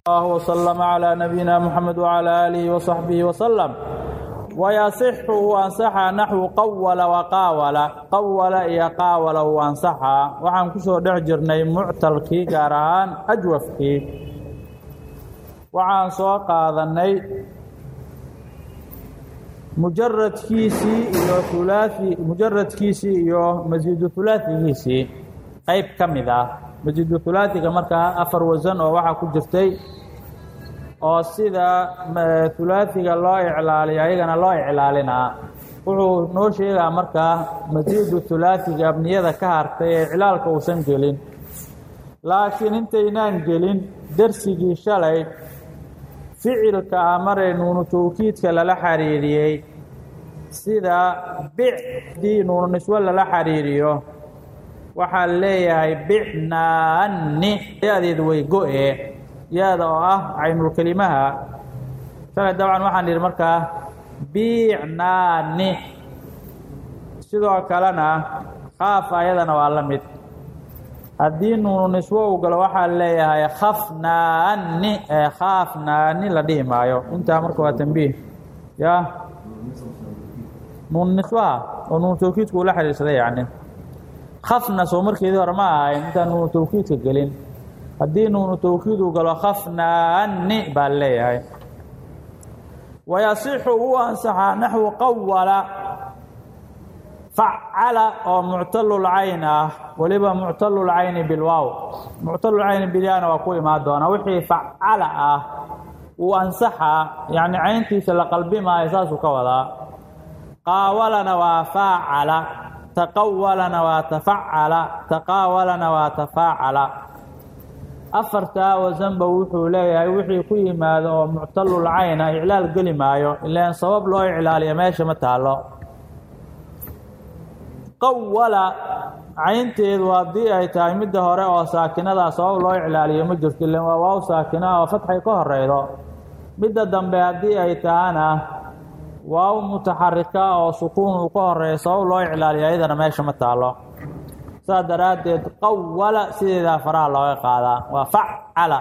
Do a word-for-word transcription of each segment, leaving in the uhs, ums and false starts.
الله وسلم على نبينا محمد وعلى آله وصحبه وسلم. ويصح وانصح نحو قول وقاول قول يا قاول وانصح waxaan ku soo dhex jirnay mu'talkii gaar ahaan ajwafkii waxaan soo qaadanay mujarradkiisii iyo thulathi mujarradkiisii iyo masiidu thulathigiisii qayb kamid ah masiidu thulathiga markaa afar wasan oo waxa ku jirtay oo sida thulaathiga loo iclaaliyo ayagana loo iclaalinaa wuxuu noo sheegaa markaa masiidu thulaathiga abniyada ka hartay ee iclaalka uusan gelin laakiin intaynaan gelin darsigii shalay ficilka amare nuunu tawkiidka lala xariiriyey sida bicdii nuunu niswo lala xariiriyo waxaa leeyahay bicnaani yadeed way go-e yaada oo ah caynulkelimaha shalay dabcan waxaan idhi markaa biicnaani sidoo kalena khaaf ayadana waa la mid haddii nuunu niswo uu galo waxaa leeyahay khafnaani ee khaafnaani la dhihi maayo intaa marka waa tambiih ya nuunu niswaha oo nuunu tawkiidku ula xiriirsaday yacni khafna soo markeedii hore ma ahayn intaan nuunu tawkiidka gelin haddii nuunu tawkiid uu galo khafnaani baa leeyahay wayasixu uu ansaxaa naxwu qawala facala oo muctalulcayn ah weliba muctalulcayni bilwaaw muctalulcayni bilyaana waa ku imaan doonaa wixii facala ah uu ansaxaa yacni cayntiisa la qalbi maayo saasuu ka wadaa qaawalana waa faacala taqawalana waa tafacala taqaawalana waa tafaacala afartaa wasanba wuxuu leeyahay wixii ku yimaado oo muctalulcayna iclaal geli maayo ilaan sabab loo iclaaliyo meesha ma taalo qawala caynteedu haddii ay tahay midda hore oo saakinadaa sabab loo iclaaliyo ma jirto ilaan waa waaw saakina oo fatxay ka horeydo midda dambe haddii ay tahana waaw mutaxarika oo sukuun uu ka horeeyo sabab loo iclaaliyo ayadana meesha ma taalo saas daraaddeed qawala sideedaa faraha looga qaadaa waa facala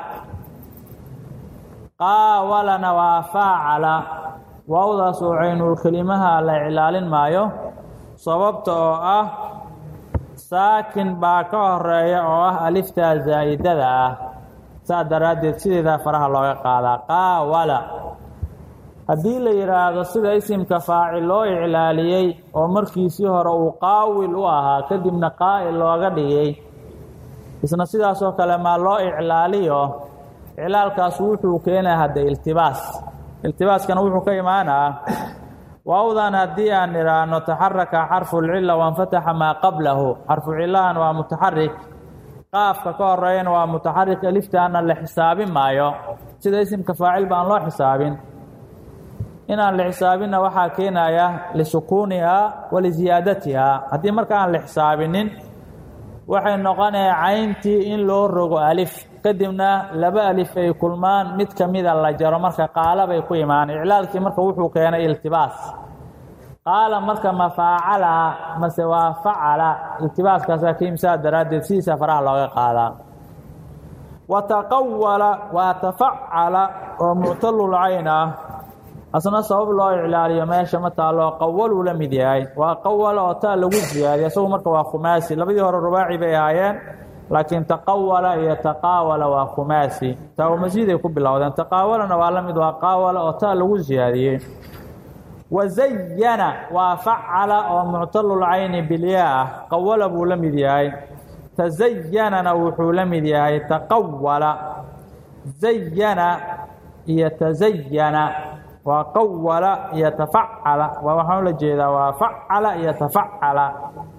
qaawalana waa faacala waawdaas oo caynulkelimaha la iclaalin maayo sababta oo ah saakin baa ka horeeya oo ah aliftaa zaa'idada ah saas daraaddeed sideedaa faraha looga qaadaa qaawala haddii la yidhaahdo sida isimka faacil loo iclaaliyey oo markiisii hore uu qaawil u ahaa kadibna qaa'il looga dhigay isna sidaasoo kale maa loo iclaaliyo iclaalkaas wuxuu keenaa hadda iltibaas iltibaaskana wuxuu ka imaanaa waawdan haddii aan idhaahno taxaraka xarfulcilla wainfataxa maa qablahu xarfu cillahan waa mutaxarik qaafka ka horeeyana waa mutaxarik aliftaana la xisaabin maayo sida isimka faacil ba aan loo xisaabin inaan la xisaabinna waxaa keenaya lisukuunihaa waliziyaadatihaa haddii marka aan la xisaabinin waxay noqonaya cayntii in loo rogo alif kadibna laba alif ay kulmaan mid kamida la jaro marka qaala bay ku imaan iclaalkii marka wuxuu keenay iltibaas qaala marka ma faacala mase waa facala iltibaaskaasaa ka imsaa daraaddeed sidiisa faraha looga qaadaa wa taqawala waa tafacala oo muctalulcayn ah asna sabab loo iclaaliyo meesha ma taalo qawaluu la mid yahay waa qawala oo taa lagu ziyaadiya isagu marka waa khumaasi labadii hore rubaaci bay ahaayeen laakiin taqawala iyo taqaawala waa khumaasi taa masiiday ku bilowdeen taqaawalana waa la mid waa qaawala oo taa lagu ziyaadiyey wazayana waa facala oo muctalulcayni bilyaa ah qawala buu la mid yahay tazayanana wuxuu la mid yahay taqawala zayana iyo tazayana waa qawala iyo tafacala waa waxaan ula jeedaa waa facala iyo tafacala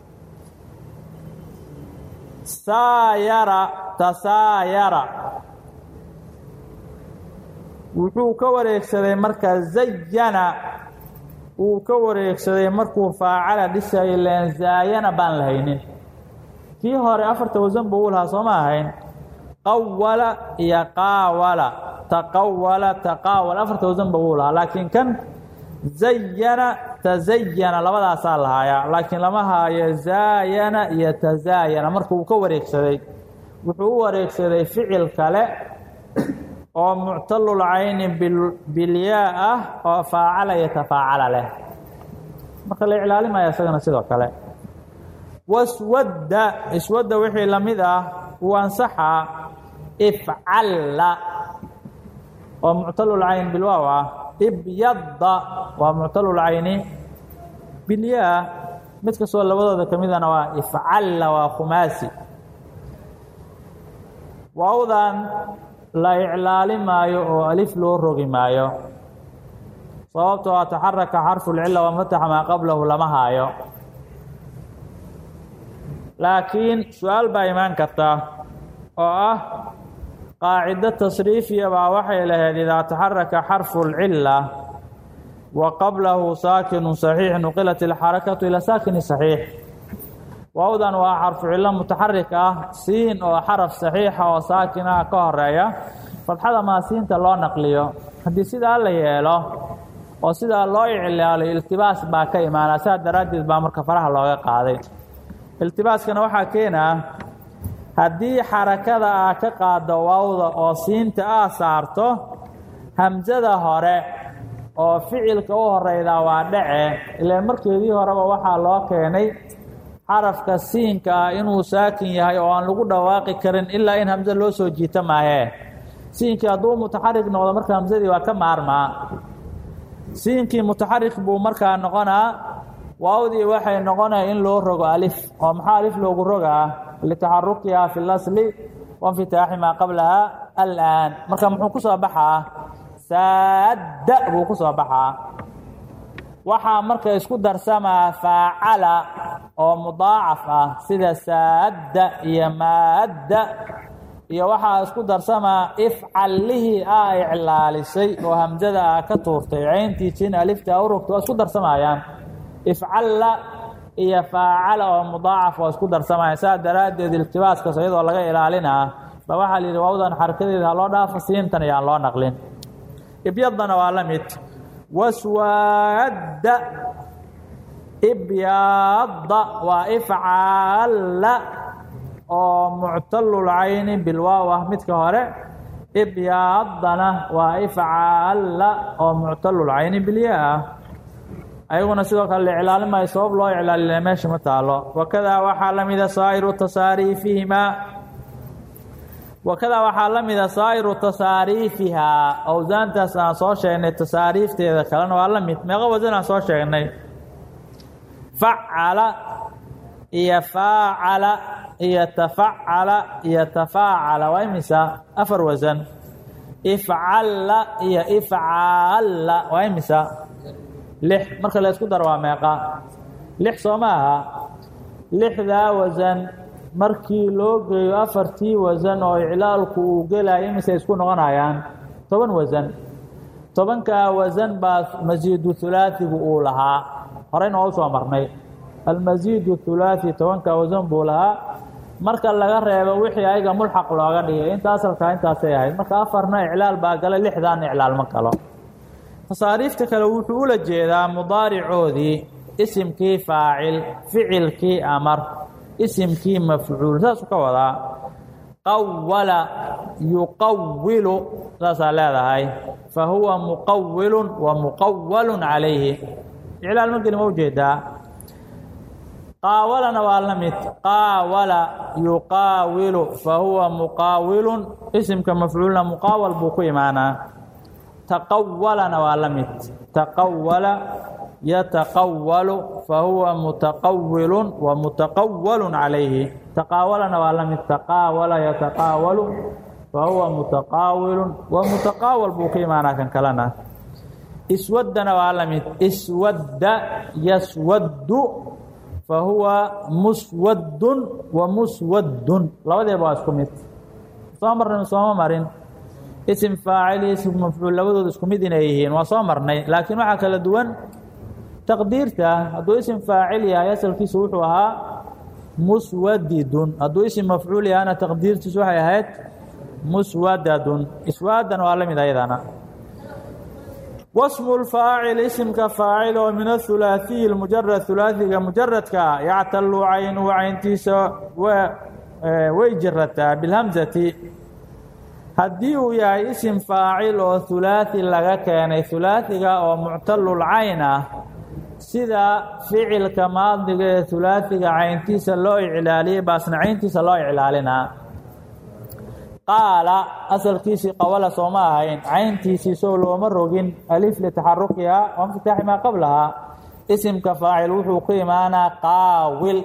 saayara tasaayara wuxuu ka wareegsaday marka zayana uu ka wareegsaday markuu faacala dhisay leen zaayana baan lahaynin kii hore afarta wasan buu u lahaa sooma ahayn qawala iyo qaawala taqawala taqaawal afarta wasan buu u lahaa laakiin kan zayana tazayana labadaasaa lahaayaa laakiin lama haayo zaayana iyo tazaayana marka uu ka wareegsaday wuxuu u wareegsaday ficil kale oo muctalul cayni bilyaa ah oo faacala yatafaacala leh marka la iclaalimaya isagana sidoo kale waswadda iswadda wixii la mid ah uu ansaxa ifcalla oo muctalul cayn bilwaaw ah ibyadda waa muctalul cayni bilyaa mid kastoo labadooda ka midana waa ifcalla waa khumaasi waawdan la iclaalimaayo oo alif loo rogi maayo sababtoo ah taxaraka xarfu lcila wamataxa maa qablahu lama haayo laakiin su-aal baa imaan karta oo ah qaacido tasriifiya baa waxay lahayd idaa taxaraka xarfu lcila wa qablahu saakinu saxiix nuqilat ilxarakatu ilaa saakini saxiix waawdan waa xarfu cilo mutaxarik ah siin oo xaraf saxiixa oo saakin ah ka horeeya fadxada maasiinta loo naqliyo haddii sidaa la yeelo oo sidaa loo iclaaliyo iltibaas baa ka imaanaa saa daraaddeed baa marka faraha looga qaaday iltibaaskana waxaa keenaa haddii xarakada aa ka qaado waawda oo siinta aa saarto hamsada hore oo ficilka u horeydaa waa dhace ilaan markeedii horeba waxaa loo keenay xarafka siinka ah inuu saakin yahay oo aan lagu dhawaaqi karin ilaa in hamse loo soo jiito maahee siinkii hadduu mutaxarik noqdo marka hamsadii waa ka maarmaa siinkii mutaxarik buu markaa noqonaa waawdii waxay noqonaya in loo rogo alif oo maxaa alif loogu rogaa litaxarukiha fi lasli wainfitaaxi maa qablaha alaan marka muxuu ku soo baxaa saadda buu ku soo baxaa waxaa marka isku darsamaa faacala oo mudaacaf ah sida saadda iyo maadda iyo waxaa isku darsamaa ifcallihii aa iclaalisay oo hamsada aa ka tuurtay cayntii jin alifta a u rogto waa isku darsamayaan ifcalla iyo faacala oo mudaacaf waa isku darsamayaan saa daraaddeed iltibaaskaas iyadoo laga ilaalinaa ba waxaa la yidhi waawdan xarakadeeda ha loo dhaafo siintan ayaan loo naqlin ibyaddana waa la mid waswaadda ibyaadda waa ifcalla oo muctalul cayni bilwaaw ah midka hore ibyaaddana waa ifcalla oo muctalul cayni bilyaa ah ayaguna sidoo kale la iclaalimayo sabab loo iclaalina meesha ma taalo wakadaa waxaa la mida saa'iru tasaariifihimaa wakadaa waxaa la mida saa'iru tasaariifihaa awsaantaas aan soo sheegnay tasaariifteeda kalena waa la mid meeqa wasan aan soo sheegnay facala iyo faacala iyo tafacala iyo tafaacala waa imisa afar wasan ifcalla iyo ifcalla waa imisa lix marka la isku daro waa meeqa lix soo ma aha lixdaa wasan markii loo geeyo afartii wasan oo iclaalku uu gelaya imise isku noqonayaan toban wasan tobankaa wasan baa masiidu hulaasigu uu lahaa horeyna waa u soo marnay almasiidu hulaasi tobankaa wasan buu lahaa marka laga reebo wixii ayaga mulxaq looga dhigay inta asalkaa intaasay ahayd marka afarna iclaal baa gala lixdaana iclaal ma galo tasaariifta kale wuxuu ula jeedaa mudaaricoodii isimkii faacil ficilkii amar isimkii mafcuul saasuu ka wadaa qawala yuqawilu saasaa leedahay fa huwa muqawilun wa muqawalun calayhi iclaal ma geli ma ujeedaa qaawalana waa la mid qaawala yuqaawilu fa huwa muqaawilun isimka mafcuulna muqaawal buu ku imaanaa taqawalana waa la mid taqawala yataqawalu fa huwa mutaqawilun wa mutaqawalun calayhi taqaawalana waa la mid taqaawala yataqaawalu fa huwa mutaqaawilun wa mutaqaawal buu ku imaanaa kan kalena iswaddana waa la mid iswadda yaswaddu fa huwa muswaddun wa muswaddun labadeeba waa isku mid soo marnay sooma marin isim faacil iyo isim mafcuul labadooda isku mid inay yihiin waa soo marnay laakiin waxaa kala duwan taqdiirta hadduu isim faacil yahay asalkiisu wuxuu ahaa muswadidun hadduu isim mafcuul yahana taqdiirtiisu waxay ahayd muswadadun iswaadan waa la mid ayadana wasmu lfaacil isimka faacil oo min athulaathiyi mujarad hulaathiga mujaradka yactalu caynuhu cayntiisa way jirataa bilhamzati haddii uu yahay isim faacil oo hulaaثi laga keenay hulaaثiga oo muctalul cayn ah sida ficilka maadiga ee hulaaثiga cayntiisa loo iclaaliyey baasna cayntiisa loo iclaalinaa qaala asalkiisii qawala sooma ahayn cayntiisii sow looma rogin alif litaxarukiha waاnfitaaxi maa qablahaa isimka faacil wuxuu ku imaanaa qaawil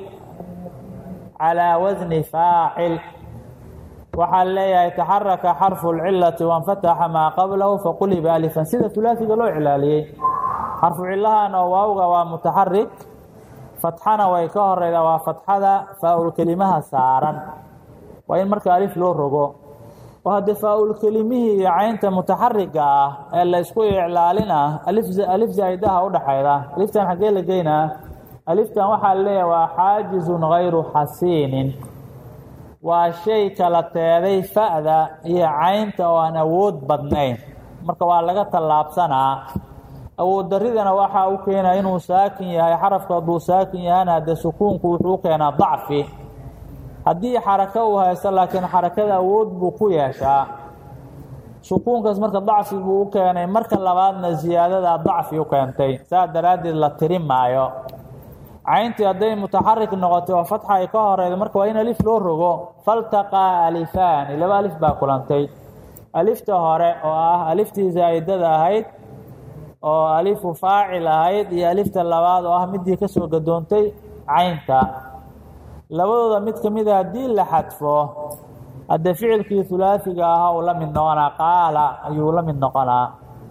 calىa wasni faacil waxaa leeyahay taxaraka xarfu اlcilati waاnfataxa maa qablahu faquliba alifan sida hulaaثiga loo iclaaliyey xarfu cilahan oo waawga waa mutaxarik fatxana way ka horeyda waa fatxada faa-ulkelimaha saaran waa in marka alif loo rogo oo haddii faa-ulkelimihii iyo caynta mutaxariga ah ee la isku iclaalina alif zaa'idaha udhaxayda aliftan xaggee la geynaa aliftan waxaa leeyahay waa xaajizun gayru xasiinin waa shay kala teeday fa'da iyo caynta oo aan awood badnayn marka waa laga tallaabsanaa awood daridana waxaa u keenaa inuu saakin yahay xarafka hadduu saakin yahana haddee sukuunku wuxuu u keenaa dacfi haddii xarako uu haysto laakiin xarakada awood buu ku yeeshaa sukuunkaas marka dacfi buu u keenay marka labaadna ziyaadada dacfi u keentay saa daraaddeed la tiri maayo cayntii hadday mutaxarik noqotay oo fatxa ay ka horeyda marka waa in alif loo rogo faltaqaa alifaani laba alif baa kulantay alifta hore oo ah aliftii zaa'idada ahayd oo alifu faacil ahayd iyo alifta labaad oo ah midii ka soo gadoontay caynta labadooda mid ka mida haddii la xadfo haddee ficilkii hulaaثiga ahaa uu la mid noqonaa qaala ayuu la mid noqonaa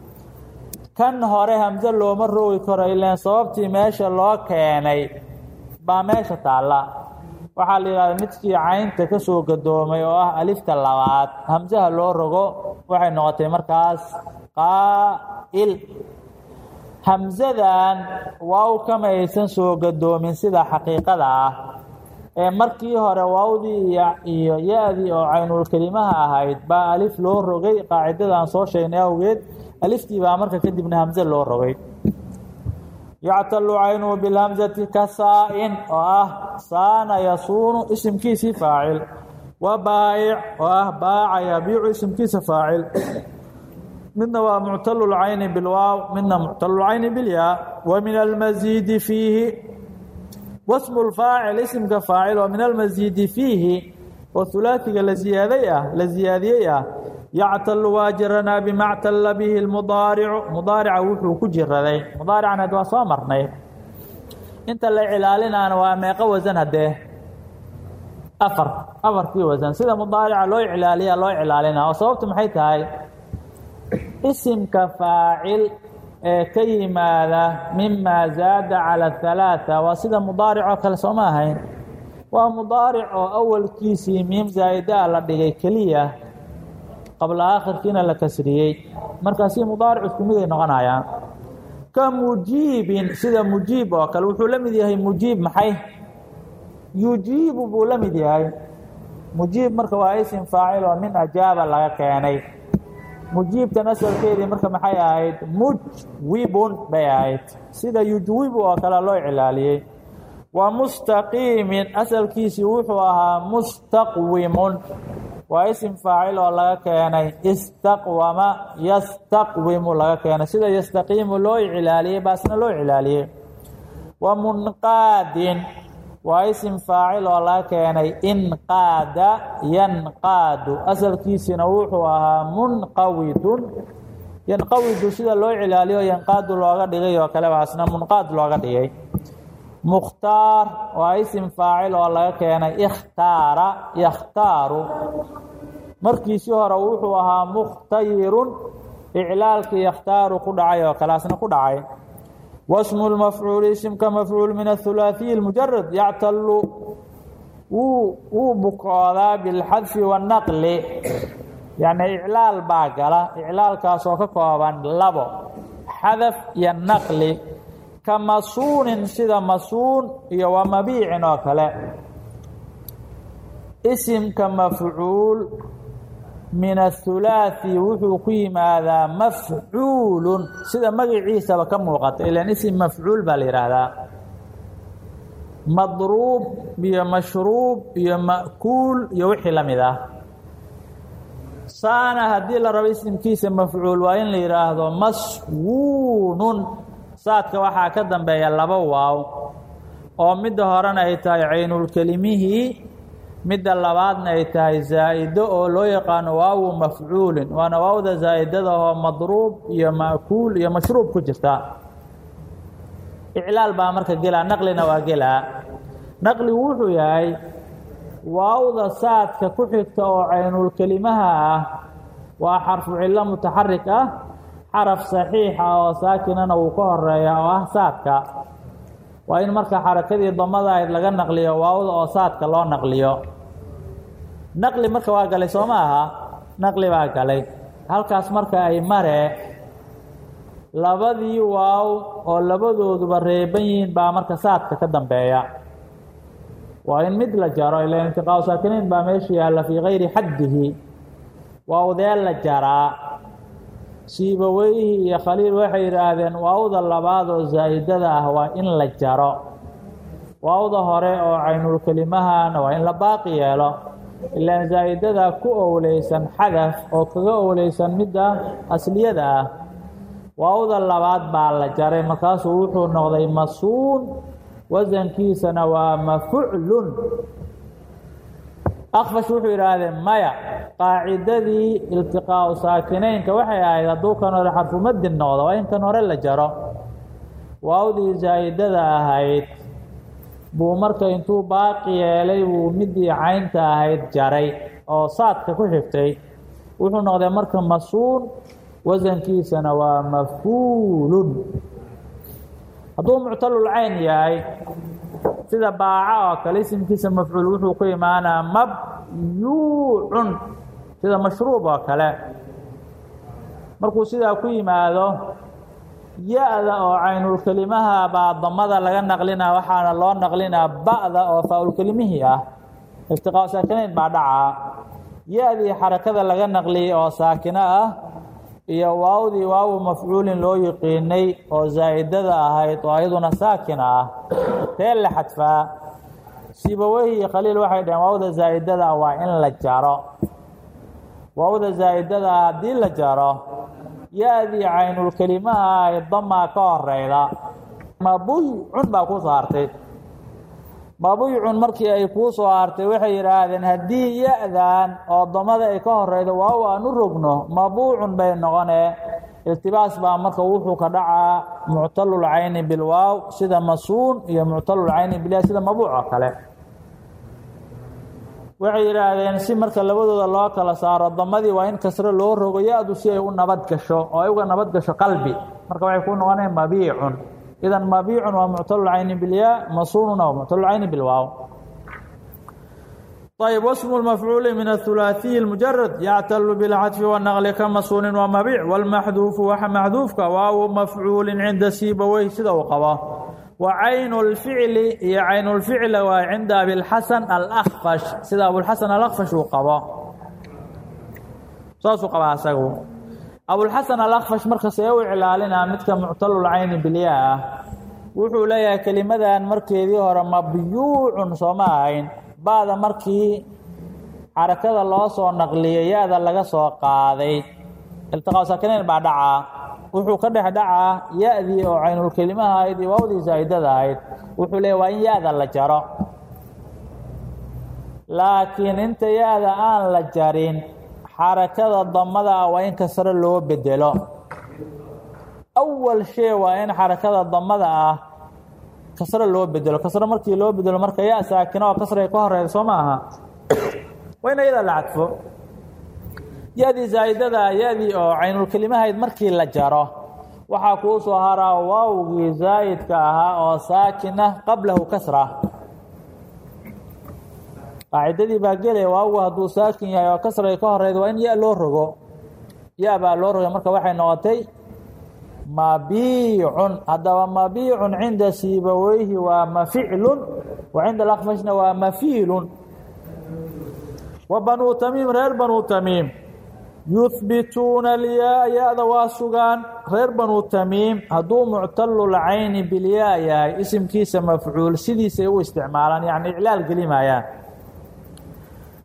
kan hore hamse looma rogi karo ilaan sababtii meesha loo keenay baa meesha taalla waxaa la yidhahda midkii caynta ka soo gadoomay oo ah alifta labaad hamsaha loo rogo waxay noqotay markaas qaa'il hamsadan waaw kama aysan soo gadoomin sida xaqiiqada ah ee markii hore waawdii iyo ya-dii oo caynulkelimaha ahayd baa alif loo rogay qaacidadaan soo sheegnay awgeed aliftii baa marka kadibna hamse loo rogay yactalu caynuhu bilhamsati ka saa-in oo ah saana yasuunu isimkiisii faacil wa baa'ic oo ah baaca yabiicu isimkiisa faacil midna waa muctalulcayni bilwaaw midna muctalulcayni bilyaa wa min almasiidi fiihi wasmu lfaacil isimka faacil oo min almasiidi fiihi oo hulaaثiga la ziyaaday ah la ziyaadiyey ah yactalu waa jiranaa bimactalla bihi lmudaaricu mudaarica wuxuu ku jiraday mudaaricana waa soo marnay inta la cilaalinaana waa meeqo wasan haddee afar afarkii wasan sida mudaarica loo iclaaliya loo iclaalina oo sababtu maxay tahay isimka faacil ee ka yimaada mima zaada calى halaaثa waa sida mudaaric oo kale sooma ahayn waa mudaaric oo awalkiisii miim zaa'idaa la dhigay keliya qabla aakhirkiina la kasriyey markaasi mudaaric isku mid ay noqonayaan ka mujiibin sida mujiib oo kale wuxuu la mid yahay mujiib maxay yujiibu buu la mid yahay mujiib marka waa isim faacil oo min ajaaba laga keenay mujiibtan asalkeedii marka maxay ahayd mujwibun bay ahayd sida yujwibu oo kale loo iclaaliyey wa mustaqiimin asalkiisii wuxuu ahaa mustaqwimun waa isim faacil oo laga keenay istaqwama yastaqwimu laga keenay sida yastaqiimu loo iclaaliyey baasna loo iclaaliyey wa munqaadin waa isim faacil oo laga keenay inqaada yanqaadu asalkiisina wuxuu ahaa munqawidun yanqawidu sida loo cilaaliyo yanqaadu looga dhigay oo kale baasna munqaad looga dhigay mukhtaar waa isim faacil oo laga keenay ikhtaara yakhtaaru markiisii hore wuxuu ahaa mukhtayirun iclaalkii yakhtaaru ku dhacay oo kalaasna ku dhacay wasmu lmafcuul isimka mafcuul min athulaaثiyi اlmujarad yactalu wuu wuu bukoodaa bilxadfi waannaqli yacni iclaal baa gala iclaalkaas oo ka kooban labo xadaf iyo naqli ka masuunin sida masuun iyo wa mabiicin oo kale isimka mafcuul min athulaaثi wuxuu ku yimaadaa mafcuulun sida magaciisaba ka muuqata ilan isim mafcuul baa la yidhaahdaa madruub iyo mashruub iyo ma'kuul iyo wixii la mid ah saana haddii la rabo isimkiisa mafcuul waa in la yidhaahdo maswuunun saadka waxaa ka dambeeya laba waaw oo midda horena ay tahay caynulkelimihii midda labaadna ay tahay zaa'ido oo loo yaqaano waawu mafcuulin waana waawda zaa'idada oo madruub iyo ma'kuul iyo mashruub ku jirta iclaal baa marka gelaa naqlina waa gelaa naqligu wuxuu yahay waawda saadka ku xigta oo caynulkelimaha ah waa xarfu cillo mutaxarik ah xaraf saxiixa oo saakinana wuu ka horeeya oo ah saadka waa in marka xarakadii damada ahayd laga naqliyo waawda oo saadka loo naqliyo naqli marka waa galay soo ma aha naqli baa galay halkaas marka ay mare labadii waaw oo labadooduba reeban yihiin baa marka saadka ka dambeeya waa in mid la jaro ilaa intiqaau saakiniin baa meesha yaalla fii kayri xaddihi waawdee la jaraa siibaweyhi iyo khaliil waxay yidhaahdeen waawda labaad oo zaa'idada ah waa in la jaro waawda hore oo caynulkelimahana waa in la baaqi yeelo ilaan zaa'idada ku owleysan xadaf oo kaga owleysan midda asliyada ah waawda labaad baa la jaray markaasuu wuxuu noqday masuun wasankiisana waa mafuclun akfash wuxuu yidhaahdeen maya qaacidadii iltiqaau saakinaynka waxay ahayd hadduu kan hore xarfumadin noqdo waa in kan hore la jaro waawdii zaa'idada ahayd buu marka intuu baaqi yeelay buu midii caynta ahayd jaray oo saadka ku xigtay wuxuu noqday marka masuun wasankiisana waa mafuulun hadduu muctalulcayn yahay sida baaca oo kale isimkiisa mafcuul wuxuu ku imaanaa mabyuucun sida mashruub oo kale markuu sidaa ku yimaado ya-da oo caynulkelimaha baa damada laga naqlinaa waxaana loo naqlinaa ba'da oo faa-ulkelimihii ah iltiqaau saakinayn baa dhacaa ya-dii xarakada laga naqliyey oo saakino ah iyo waawdii waawu mafcuulin loo yiqiinay oo zaa'idada ahayd oo ayaduna saakina ah tee la xadfaa siibaweyhi iyo khaliil waxay dhaheen waawda zaa'idada ah waa in la jaro waawda zaa'idada ah haddii la jaro ya-dii caynulkelimaha ahayd damaa ka horeyda mabuycun baa ku soo hartay mabuycun markii ay kuu soo hartay waxay yidhaahdeen haddii ya-dan oo damada ay ka horeydo waaw aan u rogno mabuucun bay noqonee iltibaas baa marka wuxuu ka dhacaa muctalulcayni bilwaaw sida masuun iyo muctalulcayni bilyaa sida mabuuc oo kale waxay yidhaahdeen si marka labadooda loo kala saaro damadii waa in kasre loo rogo ya-du si ay u nabad gasho oo ay uga nabad gasho qalbi marka waxay ku noqoneen mabiicun idan mabiicun waa muctalulcayni bilyaa masuununa waa muctalulcayni bilwaaw ayb wasmu lmafcuuli min athulaathiyi اlmujarad yactalu bilcadfi wanaqli ka masuunin waa mabiic walmaxduufu waxa maxduufka waaw mafcuulin cinda siibaweyh sida uu qabo wa caynu lficli iyo caynulficla waa cinda abilxasan alakfash sida abulxasan alakfash uu qabo saasuu qabaa asagu abulxasan alakfash marka see u iclaalinaa midka muctalulcayni bilyaa ah wuxuu leeyahay kelimadan markeedii hore mabyuucun sooma ahayn ba'da markii xarakada loo soo naqliyay ya-da laga soo qaaday iltiqaau saakinayn baa dhacaa wuxuu ka dhex dhacaa ya-dii oo caynulkelimaha ahayd iyo waawdii zaa'idada ahayd wuxuu leeyahy waa in ya-da la jaro laakiin inta ya-da aan la jarin xarakada damada ah waa in kasre loo bedelo awal shay waa in xarakada damada ah kasre loo bedelo kasre markii loo bedelo marka ya saakino oo kasre ka horeyda soo ma aha waa in ayada la cadfo ya-dii zaa'idada ya-dii oo caynulkelimahayd markii la jaro waxaa kuu soo haraa waawgii zaa'idka ahaa oo saakin ah qablahu kasra qaacidadii baa gelaya waawgu hadduu saakin yahay oo kasray ka horeyda waa in ya loo rogo ya baa loo rogay marka waxay noqotay mabiicun haddaba mabiicun cinda siibaweyhi waa maficlun wa cinda alakfashna waa mafiilun wa banuu tamiim reer banuu tamiim yuhbituuna alyaa ya-da waa sugaan reer banuu tamiim hadduu muctalulcayni bilyaa yahay isimkiisa mafcuul sidiisay u isticmaalaan yacni iclaal gelimayaan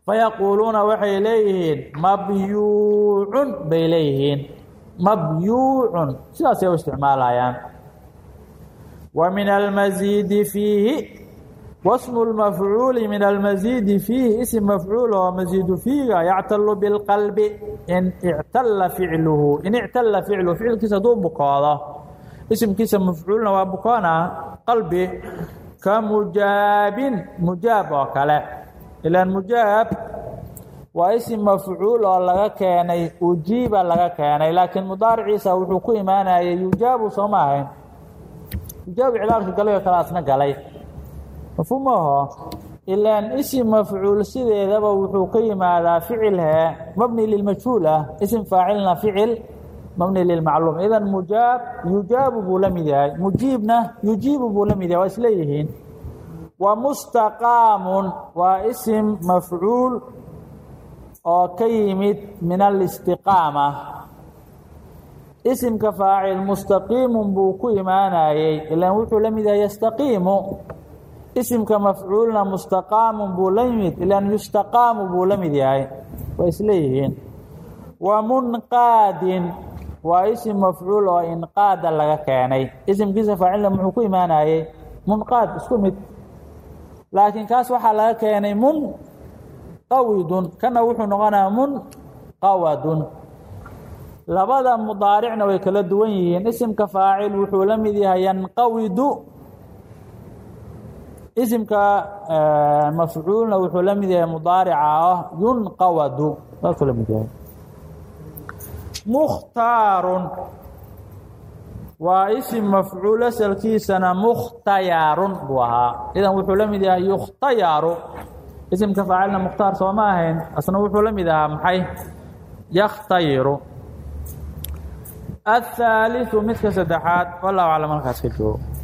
fayaquuluuna waxay leeyihiin mabyuucun bay leeyihiin mabyuucun sidaasay u isticmaalayaan wa min almasiidi fiihi wasmu lmafcuuli min almasiidi fiihi ism mafcuul oo masiidu fiiga yactalu bilqalbi in ictalla ficluhu in ictalla ficluhu ficilkiisa hadduu bukoodo isimkiisa mafcuulna waa bukoona qalbi ka mujaabin mujaab oo kale ilaan mujaab waa isim mafcuul oo laga keenay ujiiba laga keenay laakiin mudaariciisa wuxuu ku imaanayay yujaabu soo ma ahayn yujaabu iclaalka galay oo kale asna galay mafhuumaho ilaan isim mafcuul sideedaba wuxuu ka yimaadaa ficil hee mabni lilmajhuul ah isim faacilna ficil mabni lilmacluum idan mujaab yujaabu buu la mid yahay mujiibna yujiibu buu la mid yahay waa isleeyihiin wa mustaqaamun waa isim mafcuul oo ka yimid min alistiqaama isimka faacil mustaqiimun buu ku imaanayey ilaan wuxuu la mid yahay yastaqiimu isimka mafcuulna mustaqaamun buu la yimid ilaan yustaqaamu buu la mid yahay waa isleeyihiin wa munqaadin waa isim mafcuul oo inqaada laga keenay isimkiisa faacilna muxuu ku imaanayey munqaad isku mid laakiin kaas waxaa laga keenay munqawidun kana wuxuu noqonayaa munqawadun labada mudaaricna way kala duwan yihiin isimka faacil wuxuu la mid yahay yanqawidu isimka mafcuulna wuxuu la mid yahay mudaarica ah yunqawadu saasuu la mid yahay mukhtaarun waa isim mafcuul asalkiisana mukhtayaarun buu ahaa idan wuxuu la mid yahay yukhtayaaru isimka faacilna mukhtaar soo ma ahayn asna wuxuu la mid ahaa maxay yakhtayiru athaaliثu midka saddexaad wallahu aclam halkaas ka joogo